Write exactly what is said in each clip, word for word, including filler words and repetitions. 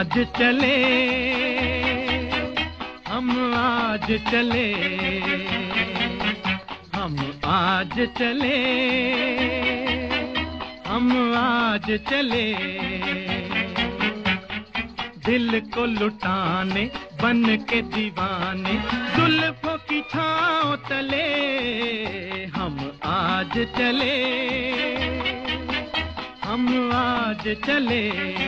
आज चले, हम आज चले, हम आज चले, हम आज चले, दिल को लुटाने बन के दीवाने, जुल्फों की छांव तले हम आज चले, हम आज चले।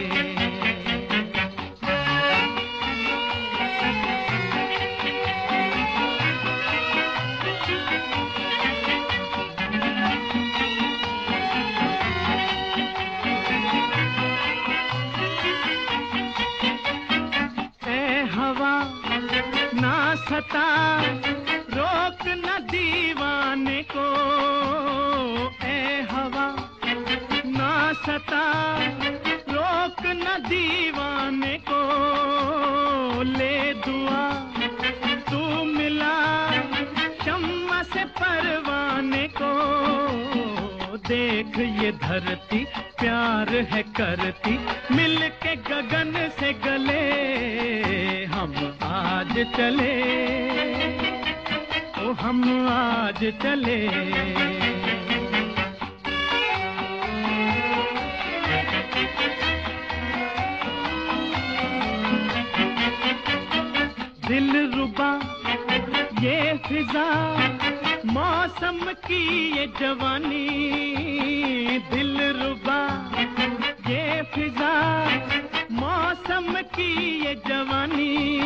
ना सता रोक न दीवाने को, ए हवा ना सता रोक न दीवाने को, ले दुआ तू मिला शम्मा से परवाने को, देख ये धरती प्यार है करती, मिल के गगन से गले हम आज चले, ओ हम आज चले। दिल रुबा ये फिजा मौसम की ये जवानी, दिल रुबा ये फिजा मौसम की ये जवानी,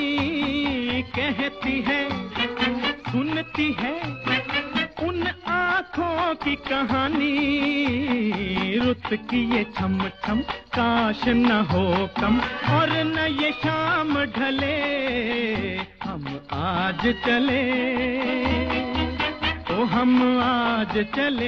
कहती है सुनती है उन आँखों की कहानी, रुत की ये छम छम काश न हो कम, और न ये शाम ढले हम आज चले, ओ हम आज चले।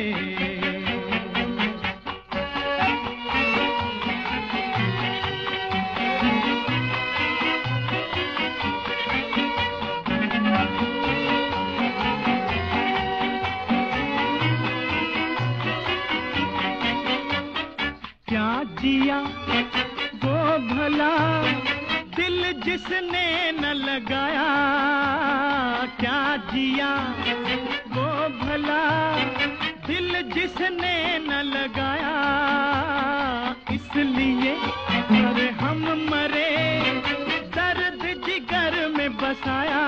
क्या जिया वो भला दिल जिसने न लगाया, क्या जिया वो भला दिल जिसने न लगाया, इसलिए अरे हम मरे दर्द जिगर में बसाया,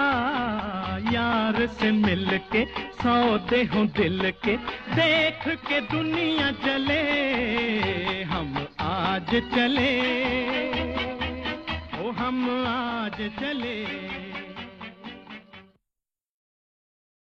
यार से मिलके सौदे हों दिल के, देख के दुनिया जले हम आज चले, ओ हम आज चले।